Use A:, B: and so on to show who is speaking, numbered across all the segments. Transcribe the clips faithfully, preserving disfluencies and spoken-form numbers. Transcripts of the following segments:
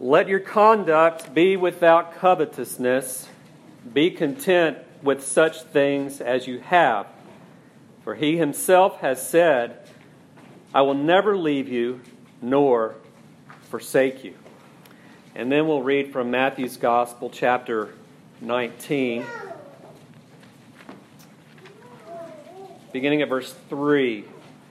A: Let your conduct be without covetousness. Be content with such things as you have. For he himself has said, I will never leave you nor forsake you. And then we'll read from Matthew's Gospel, chapter nineteen, beginning at verse three.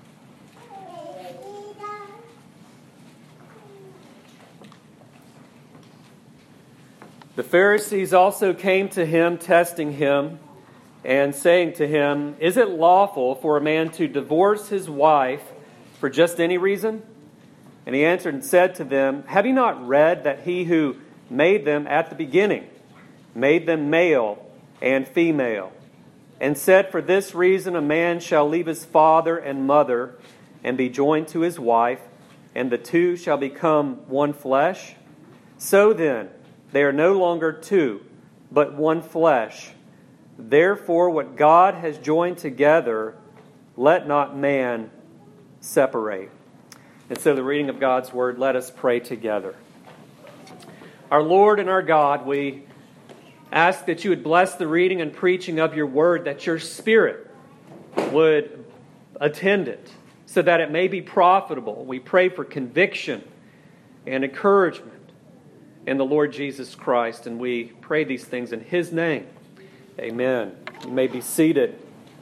A: The Pharisees also came to him, testing him, and saying to him, Is it lawful for a man to divorce his wife for just any reason? And he answered and said to them, Have you not read that he who made them at the beginning made them male and female, and said, For this reason a man shall leave his father and mother and be joined to his wife, and the two shall become one flesh? So then, they are no longer two, but one flesh. Therefore, what God has joined together, let not man separate. And so the reading of God's Word, let us pray together. Our Lord and our God, we ask that you would bless the reading and preaching of your Word, that your Spirit would attend it, so that it may be profitable. We pray for conviction and encouragement in the Lord Jesus Christ, and we pray these things in His name. Amen. You may be seated.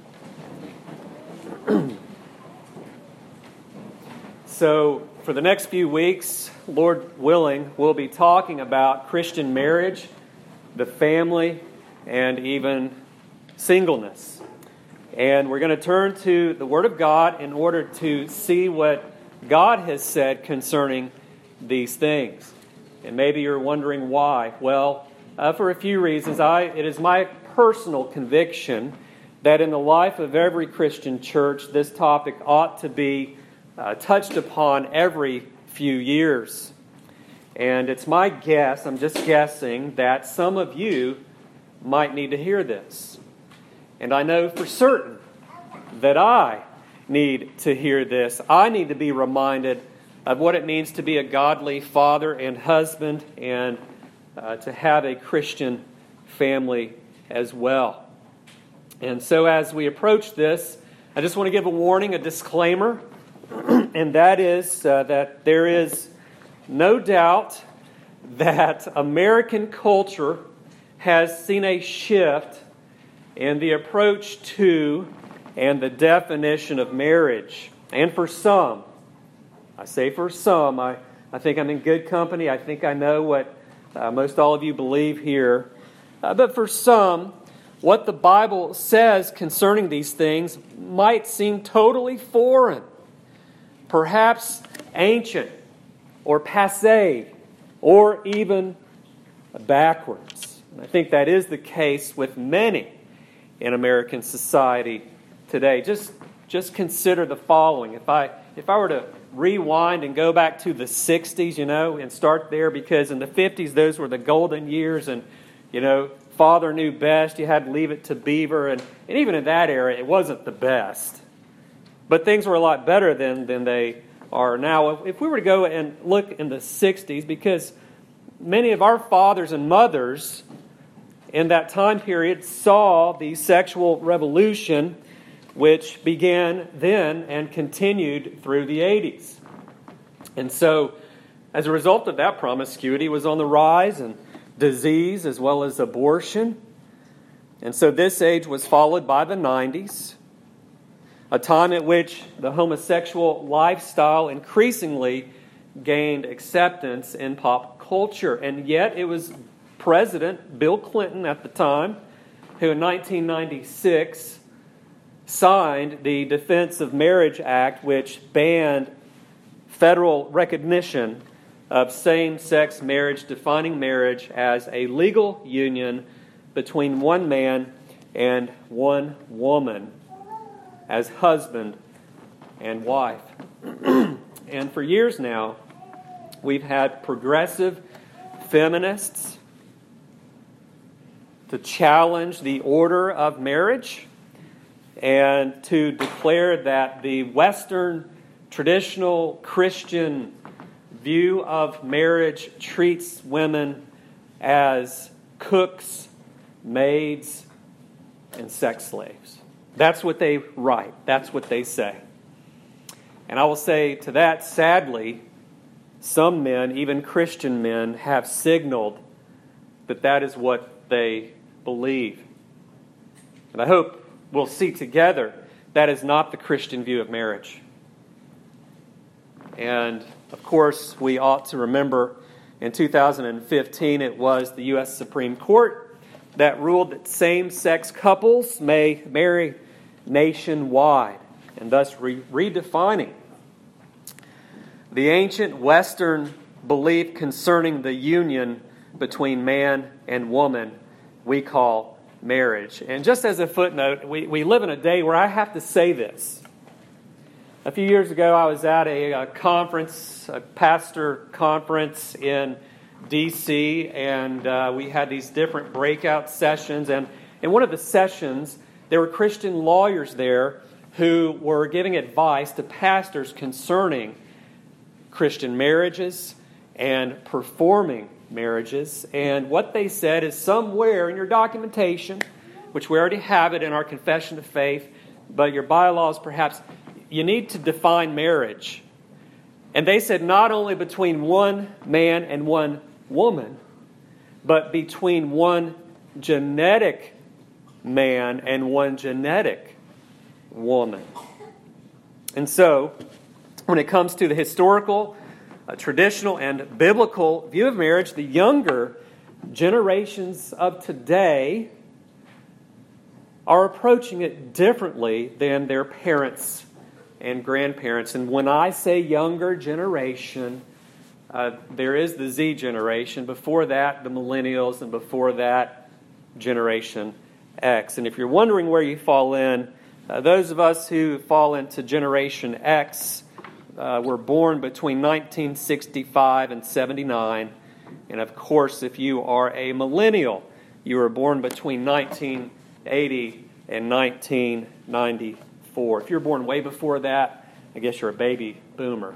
A: So, for the next few weeks, Lord willing, we'll be talking about Christian marriage, the family, and even singleness. And we're going to turn to the Word of God in order to see what God has said concerning these things. And maybe you're wondering why. Well, uh, for a few reasons. I it is my personal conviction that in the life of every Christian church, this topic ought to be uh, touched upon every few years. And it's my guess, I'm just guessing, that some of you might need to hear this. And I know for certain that I need to hear this. I need to be reminded of what it means to be a godly father and husband, and uh, to have a Christian family as well. And so as we approach this, I just want to give a warning, a disclaimer, and that is uh, that there is no doubt that American culture has seen a shift in the approach to and the definition of marriage. And for some, I say for some, I, I think I'm in good company. I think I know what uh, most all of you believe here. Uh, but for some, what the Bible says concerning these things might seem totally foreign, perhaps ancient, or passé, or even backwards. And I think that is the case with many in American society today. Just, just consider the following. If I, if I were to rewind and go back to the sixties, you know, and start there, because in the fifties, those were the golden years, and, you know, father knew best. You had to leave it to Beaver, and, and even in that era, it wasn't the best. But things were a lot better than, than they are now. If we were to go and look in the sixties, because many of our fathers and mothers in that time period saw the sexual revolution, which began then and continued through the eighties. And so, as a result of that, promiscuity was on the rise, and disease as well as abortion. And so this age was followed by the nineties, a time at which the homosexual lifestyle increasingly gained acceptance in pop culture. And yet it was President Bill Clinton at the time who in nineteen ninety-six signed the Defense of Marriage Act, which banned federal recognition of same-sex marriage, defining marriage as a legal union between one man and one woman as husband and wife. And for years now, we've had progressive feminists to challenge the order of marriage and to declare that the Western traditional Christian view of marriage treats women as cooks, maids, and sex slaves. That's what they write. That's what they say. And I will say to that, sadly, some men, even Christian men, have signaled that that is what they believe. And I hope we'll see together that is not the Christian view of marriage. And, of course, we ought to remember in two thousand fifteen it was the U S Supreme Court that ruled that same-sex couples may marry nationwide, and thus re- redefining the ancient Western belief concerning the union between man and woman we call marriage. And just as a footnote, we, we live in a day where I have to say this. A few years ago, I was at a, a conference, a pastor conference in D C, and uh, we had these different breakout sessions. And in one of the sessions, there were Christian lawyers there who were giving advice to pastors concerning Christian marriages and performing marriages. And what they said is somewhere in your documentation, which we already have it in our confession of faith, but your bylaws perhaps, you need to define marriage. And they said not only between one man and one woman, but between one genetic man and one genetic woman. And so, when it comes to the historical, uh, traditional, and biblical view of marriage, the younger generations of today are approaching it differently than their parents and grandparents. And when I say younger generation, uh, there is the Z generation. Before that, the millennials, and before that, Generation X. And if you're wondering where you fall in, uh, those of us who fall into Generation X uh, were born between nineteen sixty-five and seventy-nine. And of course, if you are a millennial, you were born between nineteen eighty and nineteen ninety-four. If you're born way before that, I guess you're a baby boomer.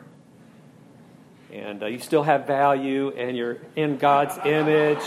A: And uh, you still have value, and you're in God's image.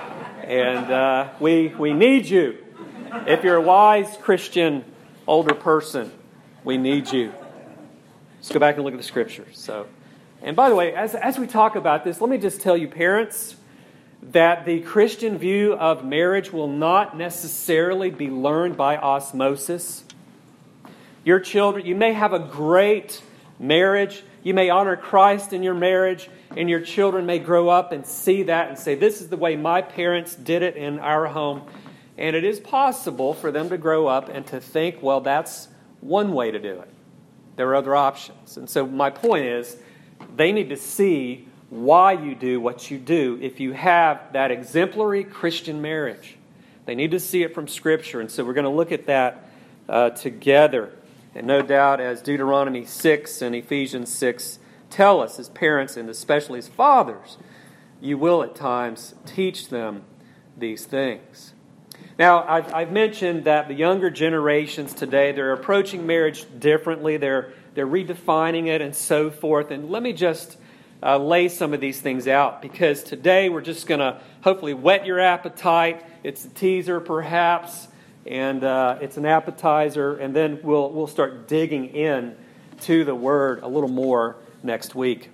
A: And uh, we we need you. If you're a wise Christian older person, we need you. Let's go back and look at the Scriptures. So, and by the way, as as we talk about this, let me just tell you, parents, that the Christian view of marriage will not necessarily be learned by osmosis. Your children, you may have a great marriage. You may honor Christ in your marriage, and your children may grow up and see that and say, this is the way my parents did it in our home. And it is possible for them to grow up and to think, well, that's one way to do it. There are other options. And so my point is, they need to see why you do what you do if you have that exemplary Christian marriage. They need to see it from Scripture. And so we're going to look at that uh, together. And no doubt, as Deuteronomy six and Ephesians six tell us, as parents and especially as fathers, you will at times teach them these things. Now, I've, I've mentioned that the younger generations today, they're approaching marriage differently. They're, they're redefining it and so forth. And let me just uh, lay some of these things out, because today we're just going to hopefully whet your appetite. It's a teaser, perhaps. And uh, it's an appetizer, and then we'll we'll start digging in to the Word a little more next week.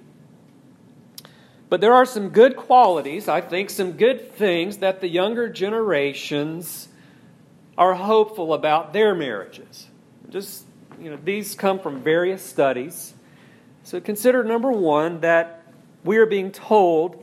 A: But there are some good qualities, I think, some good things that the younger generations are hopeful about their marriages. Just, you know, these come from various studies. So consider, number one, that we are being told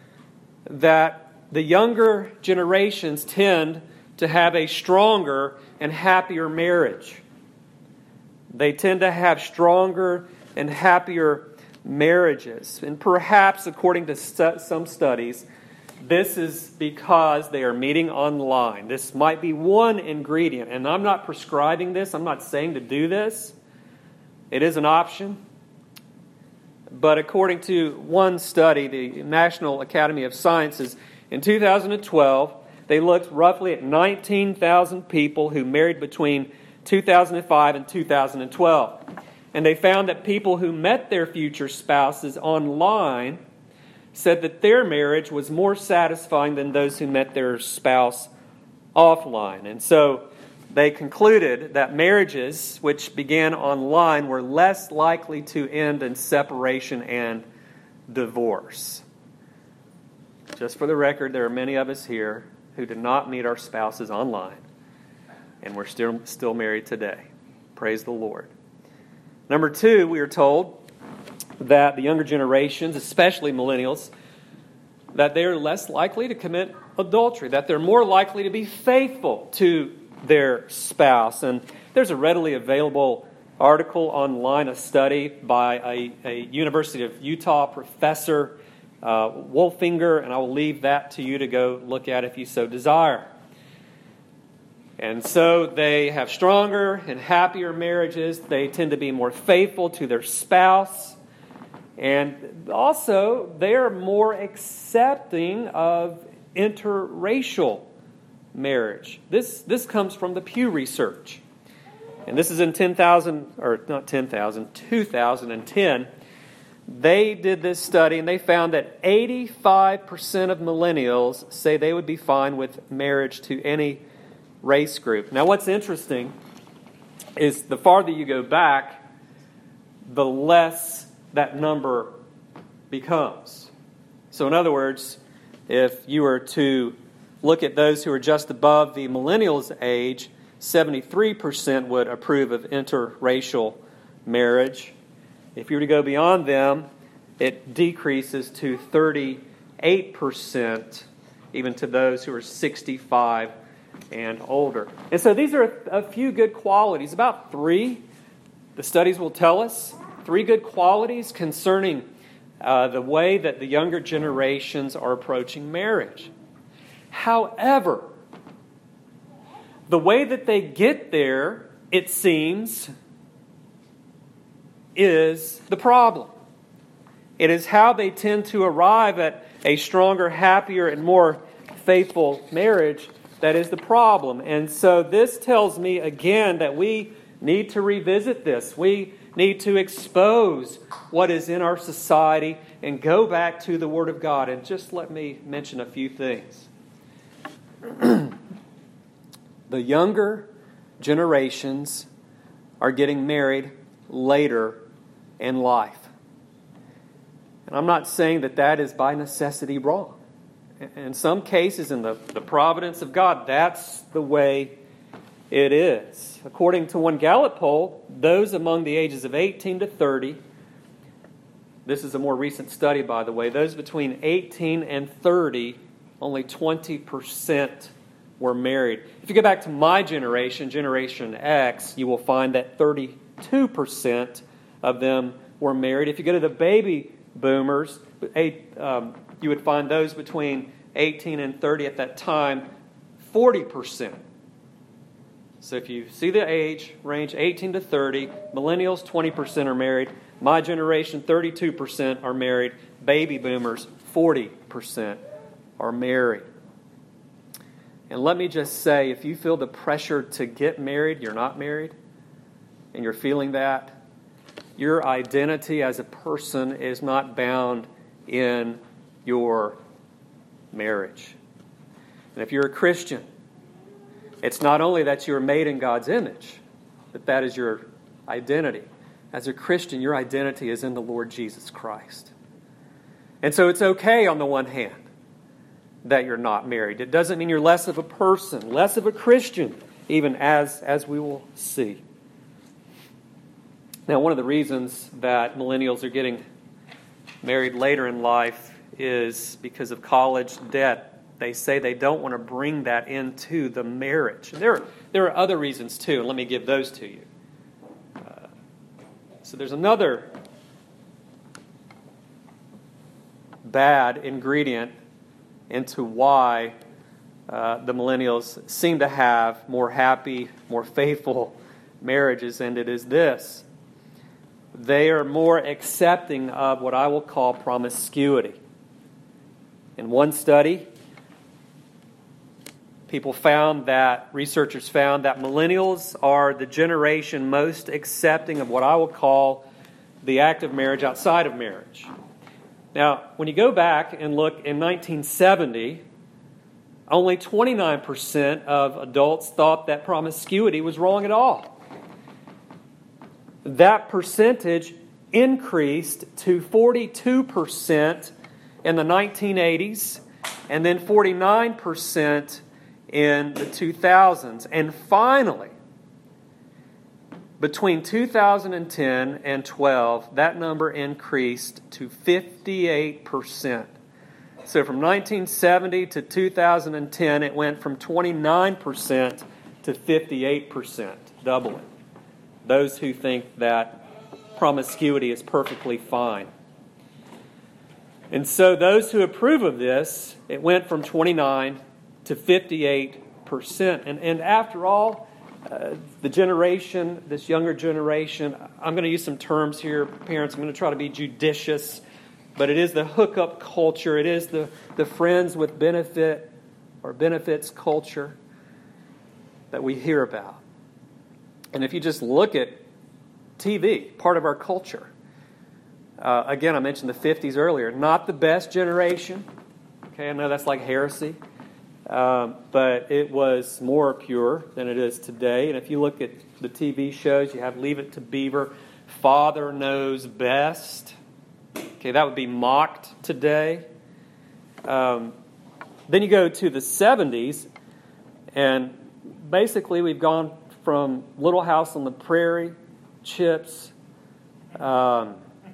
A: that the younger generations tend to have a stronger and happier marriage. They tend to have stronger and happier marriages. And perhaps, according to stu- some studies, this is because they are meeting online. This might be one ingredient. And I'm not prescribing this. I'm not saying to do this. It is an option. But according to one study, the National Academy of Sciences, in two thousand twelve, they looked roughly at nineteen thousand people who married between two thousand five and two thousand twelve. And they found that people who met their future spouses online said that their marriage was more satisfying than those who met their spouse offline. And so they concluded that marriages which began online were less likely to end in separation and divorce. Just for the record, there are many of us here who did not meet our spouses online, and we're still, still married today. Praise the Lord. Number two, we are told that the younger generations, especially millennials, that they are less likely to commit adultery, that they're more likely to be faithful to their spouse. And there's a readily available article online, a study by a, a University of Utah professor, uh, Wolfinger, and I will leave that to you to go look at if you so desire. And so they have stronger and happier marriages. They tend to be more faithful to their spouse. And also, they are more accepting of interracial marriage. This, this comes from the Pew Research. And this is in ten thousand, or not ten thousand, two thousand ten. They did this study and they found that eighty-five percent of millennials say they would be fine with marriage to any race group. Now, what's interesting is the farther you go back, the less that number becomes. So, in other words, if you were to look at those who are just above the millennials' age, seventy-three percent would approve of interracial marriage. If you were to go beyond them, it decreases to thirty-eight percent, even to those who are sixty-five and older. And so these are a few good qualities, about three, the studies will tell us, three good qualities concerning uh, the way that the younger generations are approaching marriage. However, the way that they get there, it seems, is the problem. It is how they tend to arrive at a stronger, happier, and more faithful marriage that is the problem. And so this tells me again that we need to revisit this. We need to expose what is in our society and go back to the Word of God. And just let me mention a few things. The younger generations are getting married later in life. And I'm not saying that that is by necessity wrong. In some cases, in the, the providence of God, that's the way it is. According to one Gallup poll, those among the ages of eighteen to thirty, this is a more recent study, by the way, those between eighteen and thirty, only twenty percent were married. If you go back to my generation, Generation X, you will find that thirty-two percent of them were married. If you go to the baby boomers, eight, um, you would find those between eighteen and thirty at that time, forty percent. So if you see the age range, eighteen to thirty, millennials, twenty percent are married. My generation, thirty-two percent are married. Baby boomers, forty percent are married. And let me just say, if you feel the pressure to get married, you're not married, and you're feeling that, your identity as a person is not bound in your marriage. And if you're a Christian, it's not only that you're made in God's image, but that is your identity. As a Christian, your identity is in the Lord Jesus Christ. And so it's okay on the one hand that you're not married. It doesn't mean you're less of a person, less of a Christian, even as, as we will see. Now, one of the reasons that millennials are getting married later in life is because of college debt. They say they don't want to bring that into the marriage. And there, there are other reasons too, and let me give those to you. Uh, so there's another bad ingredient into why uh, the millennials seem to have more happy, more faithful marriages, and it is this. They are more accepting of what I will call promiscuity. In one study, people found that, researchers found that millennials are the generation most accepting of what I will call the act of marriage outside of marriage. Now, when you go back and look in nineteen seventy, only twenty-nine percent of adults thought that promiscuity was wrong at all. That percentage increased to forty-two percent in the nineteen eighties and then forty-nine percent in the two thousands. And finally, between two thousand ten and twelve, that number increased to fifty-eight percent. So from nineteen seventy to two thousand ten, it went from twenty-nine percent to fifty-eight percent, doubling. Those who think that promiscuity is perfectly fine. And so those who approve of this, it went from twenty-nine to fifty-eight percent. And, and after all, uh, the generation, this younger generation, I'm going to use some terms here, parents, I'm going to try to be judicious, but it is the hookup culture, it is the, the friends with benefit or benefits culture that we hear about. And if you just look at T V, part of our culture. Uh, again, I mentioned the fifties earlier. Not the best generation. Okay, I know that's like heresy. Um, but it was more pure than it is today. And if you look at the T V shows, you have Leave It to Beaver, Father Knows Best. Okay, that would be mocked today. Um, then you go to the seventies, and basically we've gone from Little House on the Prairie, Chips, um,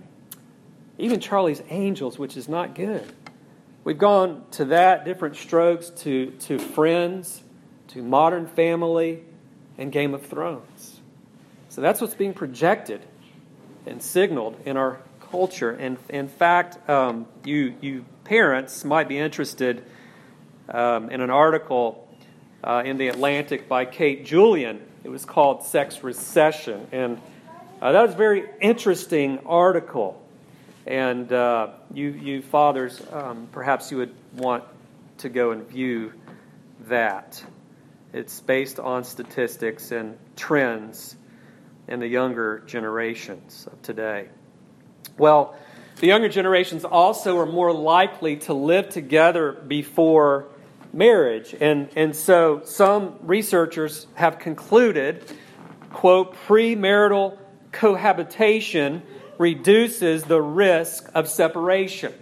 A: even Charlie's Angels, which is not good. We've gone to that, different strokes, to, to Friends, to Modern Family, and Game of Thrones. So that's what's being projected and signaled in our culture. And in fact, um, you, you parents might be interested um, in an article uh, in The Atlantic by Kate Julian. It was called Sex Recession. And Uh, that was a very interesting article, and uh, you, you fathers, um, perhaps you would want to go and view that. It's based on statistics and trends in the younger generations of today. Well, the younger generations also are more likely to live together before marriage, and, and so some researchers have concluded, quote, premarital cohabitation reduces the risk of separation.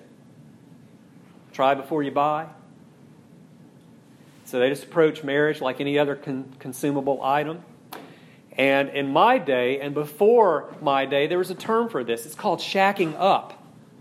A: Try before you buy. So they just approach marriage like any other con- consumable item. And in my day, and before my day, there was a term for this. It's called shacking up.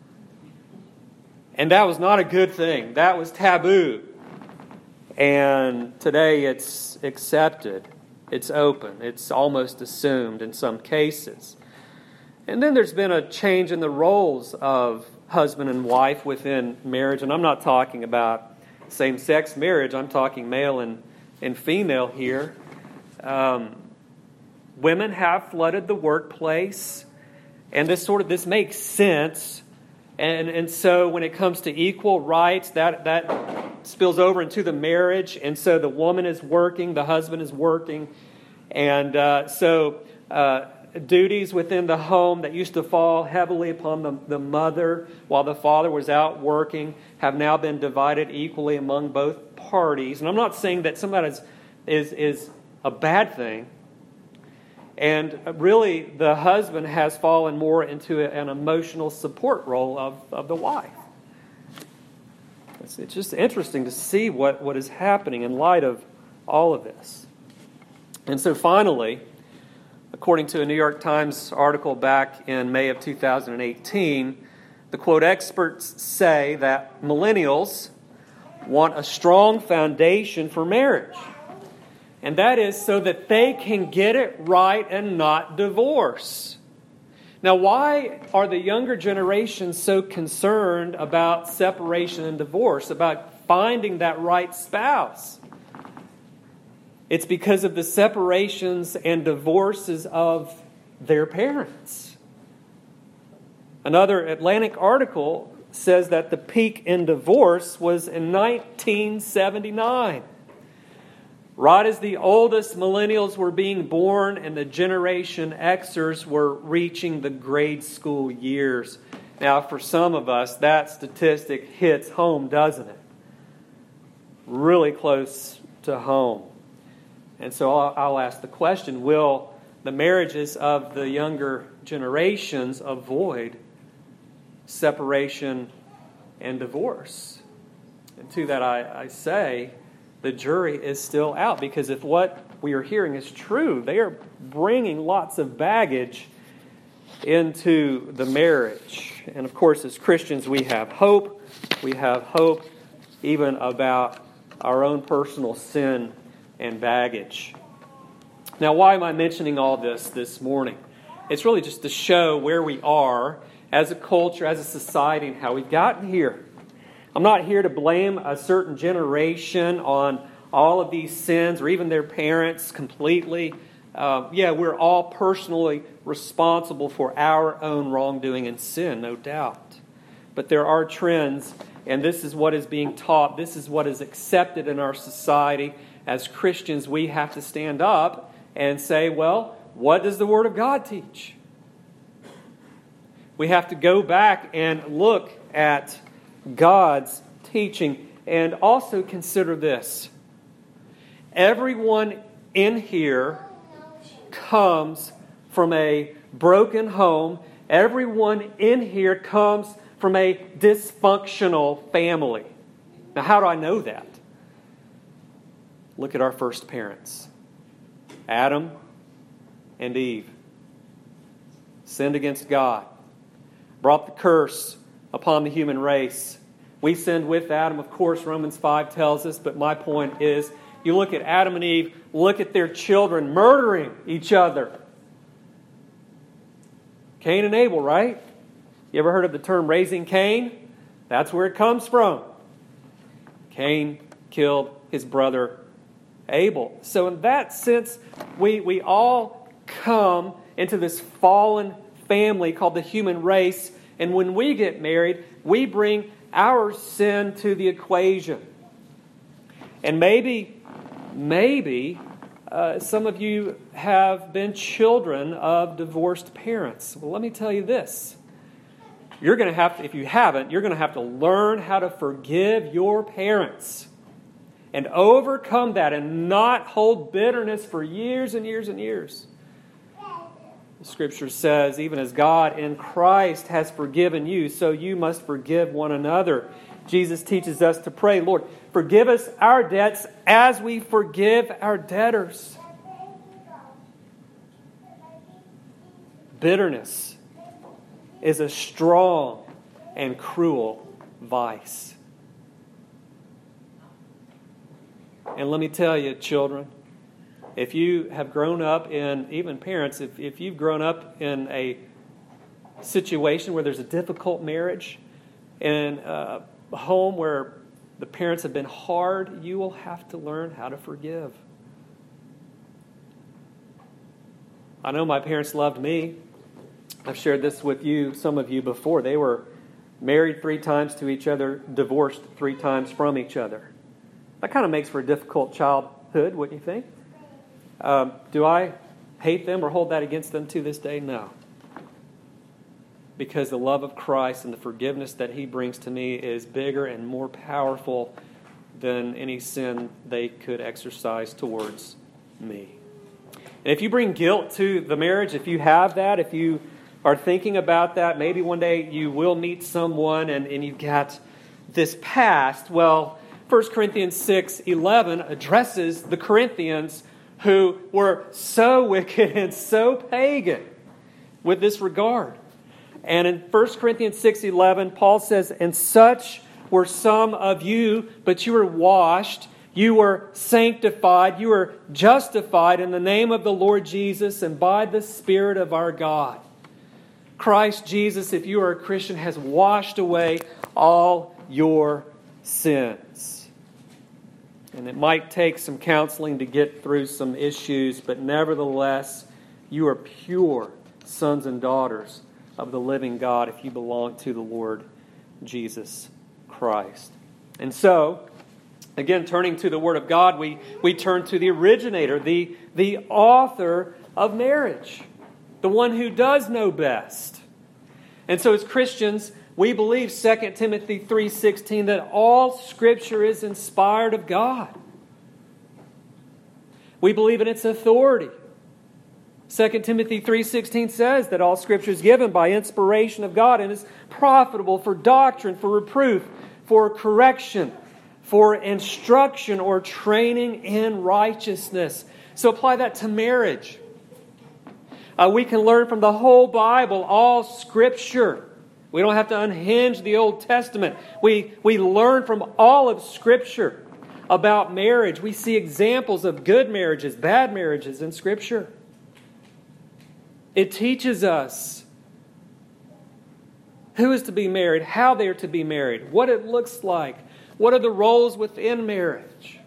A: And that was not a good thing. That was taboo. And today it's accepted. It's open. It's almost assumed in some cases. And then there's been a change in the roles of husband and wife within marriage. And I'm not talking about same-sex marriage. I'm talking male and, and female here. Um, women have flooded the workplace. And this sort of this makes sense. And, and so when it comes to equal rights, that, that spills over into the marriage. And so the woman is working, the husband is working. And uh, so uh, duties within the home that used to fall heavily upon the, the mother while the father was out working have now been divided equally among both parties. And I'm not saying that some of that is, is, is a bad thing. And really, the husband has fallen more into an emotional support role of, of the wife. It's, it's just interesting to see what, what is happening in light of all of this. And so finally, according to a New York Times article back in May of two thousand eighteen, the quote, experts say that millennials want a strong foundation for marriage. And that is so that they can get it right and not divorce. Now, why are the younger generations so concerned about separation and divorce, about finding that right spouse? It's because of the separations and divorces of their parents. Another Atlantic article says that the peak in divorce was in nineteen seventy-nine. Right as the oldest millennials were being born and the Generation Xers were reaching the grade school years. Now, for some of us, that statistic hits home, doesn't it? Really close to home. And so I'll, I'll ask the question, will the marriages of the younger generations avoid separation and divorce? And to that I, I say, the jury is still out, because if what we are hearing is true, they are bringing lots of baggage into the marriage. And of course, as Christians, we have hope. We have hope even about our own personal sin and baggage. Now, why am I mentioning all this this morning? It's really just to show where we are as a culture, as a society, and how we've gotten here. I'm not here to blame a certain generation on all of these sins or even their parents completely. Uh, yeah, we're all personally responsible for our own wrongdoing and sin, no doubt. But there are trends, and this is what is being taught. This is what is accepted in our society. As Christians, we have to stand up and say, well, what does the Word of God teach? We have to go back and look at God's teaching, and also consider this. Everyone in here comes from a broken home. Everyone in here comes from a dysfunctional family. Now, how do I know that? Look at our first parents. Adam and Eve sinned against God, brought the curse upon the human race. We sinned with Adam, of course, Romans five tells us, but my point is, you look at Adam and Eve, look at their children murdering each other. Cain and Abel, right? You ever heard of the term raising Cain? That's where it comes from. Cain killed his brother Abel. So in that sense, we, we all come into this fallen family called the human race. And when we get married, we bring our sin to the equation. And maybe, maybe uh, some of you have been children of divorced parents. Well, let me tell you this. You're going to have to, if you haven't, you're going to have to learn how to forgive your parents and overcome that and not hold bitterness for years and years and years. The Scripture says, even as God in Christ has forgiven you, so you must forgive one another. Jesus teaches us to pray, Lord, forgive us our debts as we forgive our debtors. Bitterness is a strong and cruel vice. And let me tell you, children, if you have grown up in, even parents, if, if you've grown up in a situation where there's a difficult marriage, in a home where the parents have been hard, you will have to learn how to forgive. I know my parents loved me. I've shared this with you, some of you before. They were married three times to each other, divorced three times from each other. That kind of makes for a difficult childhood, wouldn't you think? Um, do I hate them or hold that against them to this day? No. Because the love of Christ and the forgiveness that He brings to me is bigger and more powerful than any sin they could exercise towards me. And if you bring guilt to the marriage, if you have that, if you are thinking about that, maybe one day you will meet someone and, and you've got this past, well, First Corinthians six eleven addresses the Corinthians who were so wicked and so pagan with this regard. And in First Corinthians six eleven, Paul says, and such were some of you, but you were washed, you were sanctified, you were justified in the name of the Lord Jesus and by the Spirit of our God. Christ Jesus, if you are a Christian, has washed away all your sins. And it might take some counseling to get through some issues, but nevertheless, you are pure sons and daughters of the living God if you belong to the Lord Jesus Christ. And so, Again, turning to the Word of God, we, we turn to the originator, the, the author of marriage, the one who does know best. And so as Christians, we believe Second Timothy three sixteen that all Scripture is inspired of God. We believe in its authority. Second Timothy three sixteen says that all Scripture is given by inspiration of God and is profitable for doctrine, for reproof, for correction, for instruction or training in righteousness. So apply that to marriage. Uh, we can learn from the whole Bible, all Scripture. We don't have to unhinge the Old Testament. We, we learn from all of Scripture about marriage. We see examples of good marriages, bad marriages in Scripture. It teaches us who is to be married, how they are to be married, what it looks like, what are the roles within marriage,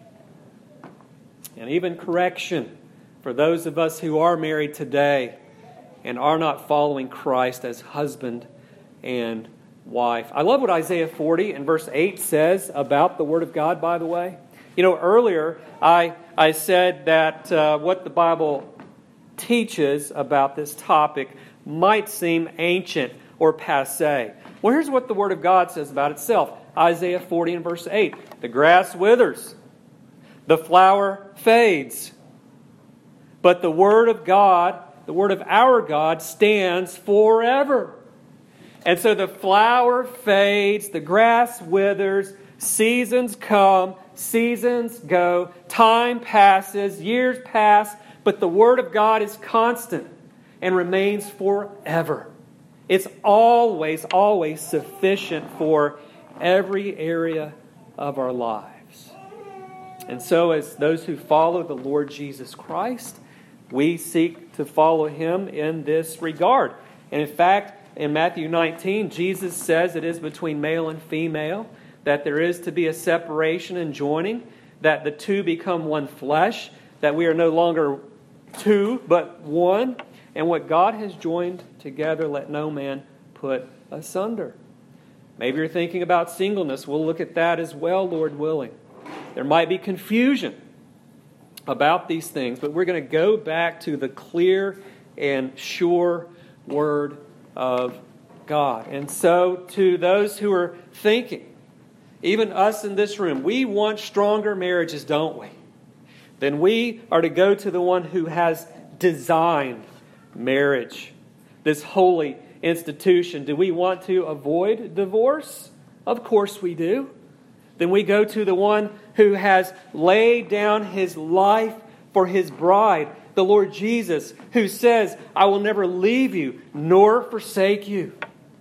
A: and even correction for those of us who are married today and are not following Christ as husband and wife. I love what Isaiah forty and verse eight says about the Word of God, by the way. You know, earlier I, I said that uh, what the Bible teaches about this topic might seem ancient or passé. Well, here's what the Word of God says about itself. Isaiah forty and verse eight. The grass withers, the flower fades, but the Word of God, the Word of our God, stands forever. And so the flower fades, the grass withers, seasons come, seasons go, time passes, years pass, but the Word of God is constant and remains forever. It's always, always sufficient for every area of our lives. And so as those who follow the Lord Jesus Christ, we seek to follow Him in this regard. And in fact, in Matthew nineteen, Jesus says it is between male and female, that there is to be a separation and joining, that the two become one flesh, that we are no longer two, but one. And what God has joined together, let no man put asunder. Maybe you're thinking about singleness. We'll look at that as well, Lord willing. There might be confusion about these things, but we're going to go back to the clear and sure Word of God. And so to those who are thinking, even us in this room, we want stronger marriages, don't we? Then we are to go to the one who has designed marriage, this holy institution. Do we want to avoid divorce? Of course we do. Then we go to the one who has laid down His life for His bride, the Lord Jesus, who says, I will never leave you nor forsake you.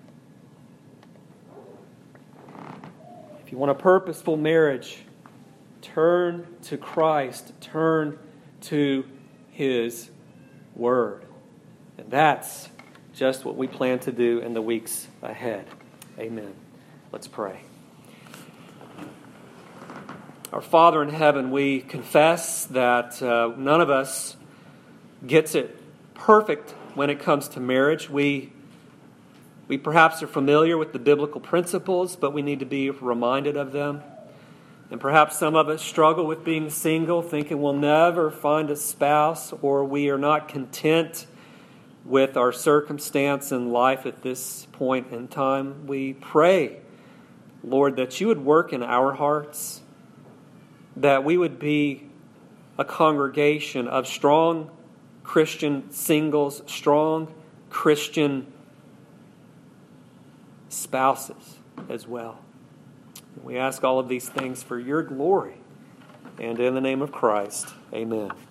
A: If you want a purposeful marriage, turn to Christ, turn to His Word. And that's just what we plan to do in the weeks ahead. Amen. Let's pray. Our Father in heaven, we confess that uh, none of us gets it perfect when it comes to marriage. We, we perhaps are familiar with the biblical principles, but we need to be reminded of them. And perhaps some of us struggle with being single, thinking we'll never find a spouse, or we are not content with our circumstance in life at this point in time. We pray, Lord, that You would work in our hearts, that we would be a congregation of strong Christian singles, strong Christian spouses as well. We ask all of these things for Your glory, and in the name of Christ, amen.